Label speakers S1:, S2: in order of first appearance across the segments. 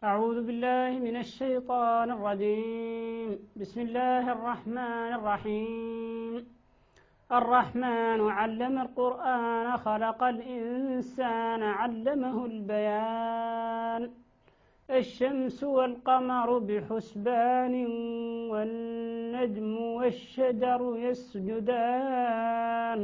S1: أعوذ بالله من الشيطان الرجيم. بسم الله الرحمن الرحيم. الرحمن علم القرآن خلق الإنسان علمه البيان. الشمس والقمر بحسبان والنجم والشجر يسجدان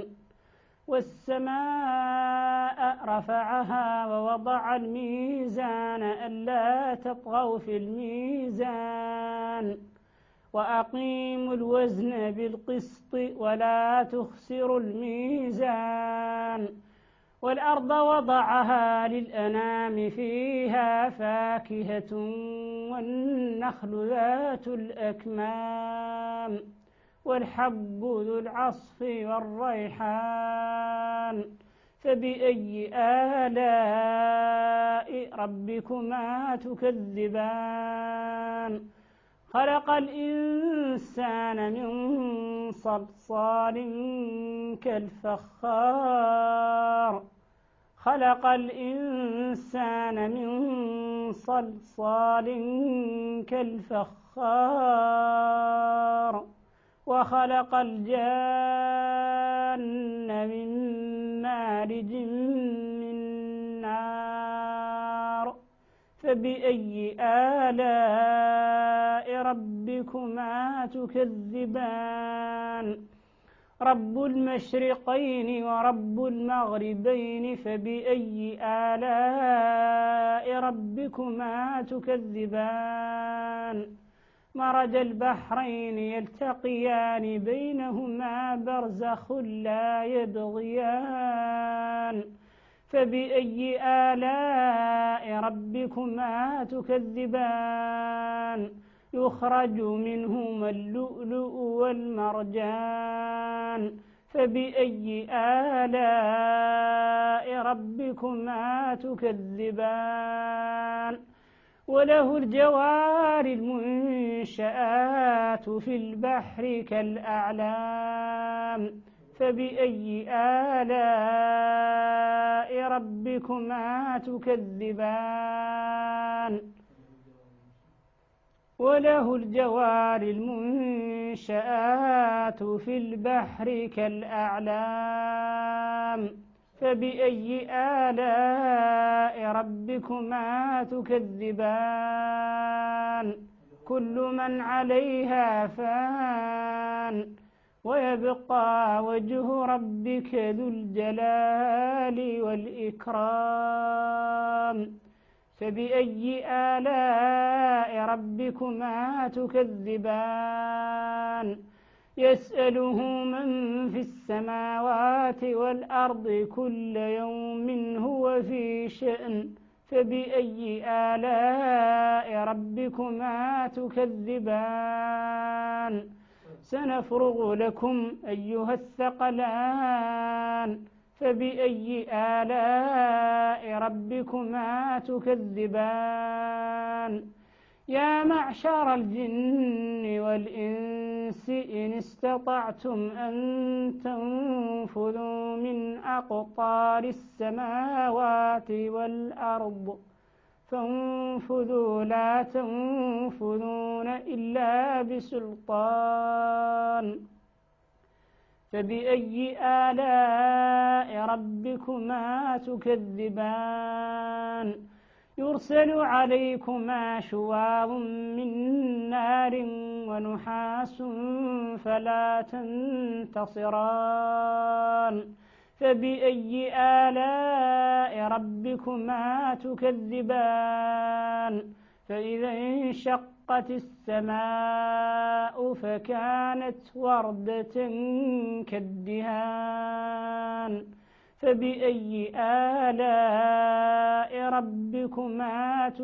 S1: والسماء رفعها ووضع الميزان ألا تطغوا في الميزان وأقيموا الوزن بالقسط ولا تخسروا الميزان والأرض وضعها للأنام فيها فاكهة والنخل ذات الأكمام والحب ذو العصف والريحان فبأي آلاء ربكما تكذبان خلق الإنسان من صلصال كالفخار خلق الإنسان من صلصال كالفخار وخلق الجان من مارج من نار فبأي آلاء ربكما تكذبان رب المشرقين ورب المغربين فبأي آلاء ربكما تكذبان مرج البحرين يلتقيان بينهما برزخ لا يبغيان فبأي آلاء ربكما تكذبان يخرج منهما اللؤلؤ والمرجان فبأي آلاء ربكما تكذبان وله الجوار المنشآت في البحر كالأعلام فبأي آلاء ربكما تكذبان وله الجوار المنشآت في البحر كالأعلام فبأي آلاء ربكما تكذبان كل من عليها فان ويبقى وجه ربك ذو الجلال والإكرام فبأي آلاء ربكما تكذبان يسأله من في السماوات والأرض كل يوم هو في شأن فبأي آلاء ربكما تكذبان سنفرغ لكم أيها الثقلان فبأي آلاء ربكما تكذبان يا معشر الجن والإنس إن استطعتم أن تنفذوا من أقطار السماوات والأرض فانفذوا لا تنفذون إلا بسلطان فبأي آلاء ربكما تكذبان يرسل عليكما شواظ من نار ونحاس فلا تنتصران فبأي آلاء ربكما تكذبان فإذا انشقت السماء فكانت وردة كالدهان فبأي آلاء ربكما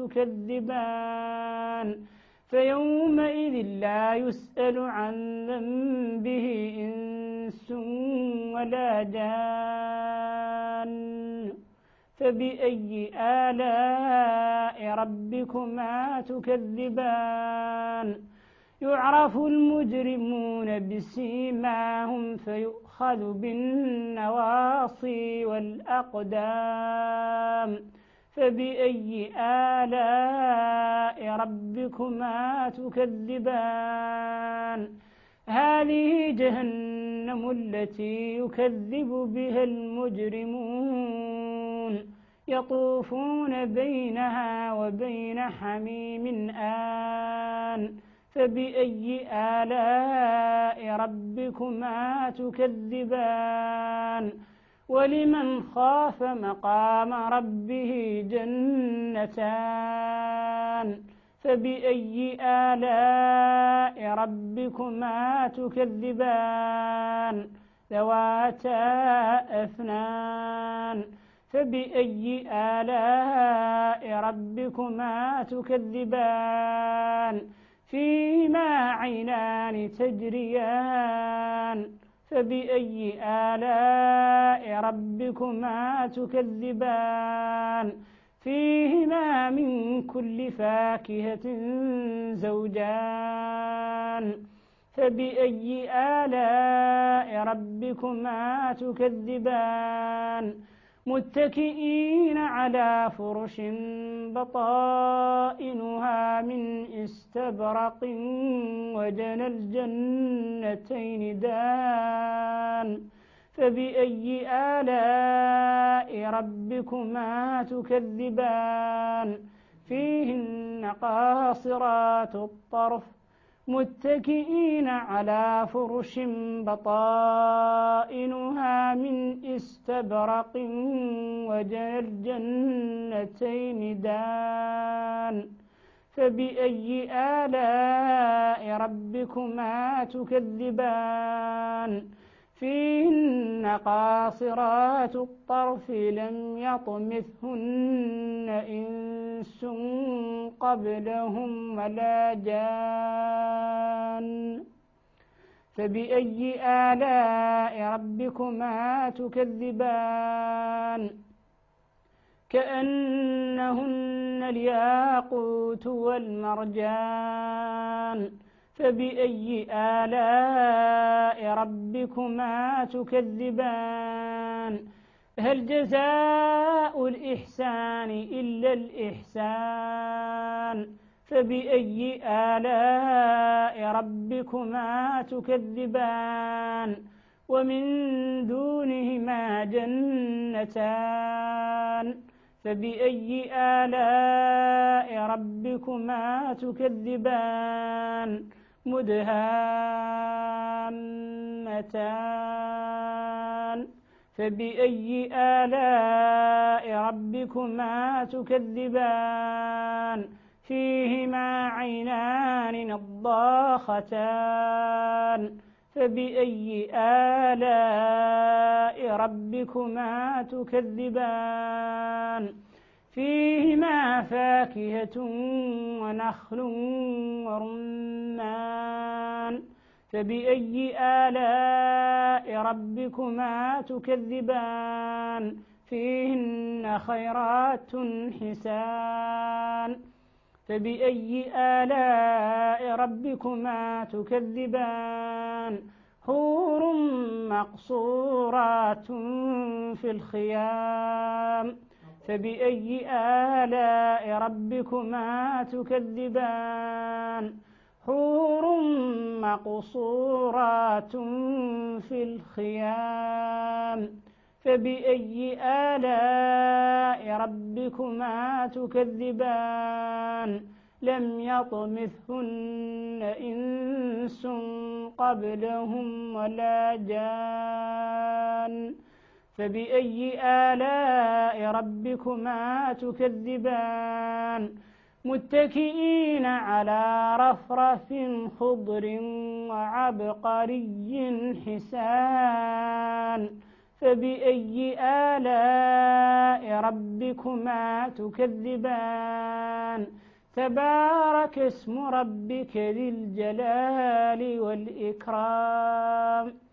S1: تكذبان فيومئذ لا يسأل عن ذنبه إنس ولا جان فبأي آلاء ربكما تكذبان يعرف المجرمون بسيماهم فيؤخذ بالنواصي والأقدام فبأي آلاء ربكما تكذبان هذه جهنم التي يكذب بها المجرمون يطوفون بينها وبين حميم آن فبأي آلاء ربكما تكذبان ولمن خاف مقام ربه جنتان فبأي آلاء ربكما تكذبان ذواتا أفنان فبأي آلاء ربكما تكذبان فيهما عينان تجريان فبأي آلاء ربكما تكذبان فيهما من كل فاكهة زوجان فبأي آلاء ربكما تكذبان متكئين على فرش بطائنها من استبرق وجنى الجنتين دان فبأي آلاء ربكما تكذبان فيهن قاصرات الطرف متكئين على فرش بطائنها من استبرق وجنى الجنتين دان فبأي آلاء ربكما تكذبان فيهن قاصرات الطرف لم يطمثهن إنس قبلهم ولا جان فبأي آلاء ربكما تكذبان كأنهن الياقوت والمرجان فبأي آلاء ربكما تكذبان هل جزاء الإحسان إلا الإحسان فبأي آلاء ربكما تكذبان ومن دونهما جنتان فبأي آلاء ربكما تكذبان مدهامتان فبأي آلاء ربكما تكذبان فيهما عينان نضاختان فبأي آلاء ربكما تكذبان فيهما فاكهة ونخل ورمان فبأي آلاء ربكما تكذبان فيهن خيرات حسان فبأي آلاء ربكما تكذبان حور مقصورات في الخيام فبأي آلاء ربكما تكذبان حور مقصورات في الخيام فبأي آلاء ربكما تكذبان لم يطمثهن إنس قبلهم ولا جان فبأي آلاء ربكما تكذبان متكئين على رفرف خضر وعبقري حسان فبأي آلاء ربكما تكذبان تبارك اسم ربك ذي الجلال والإكرام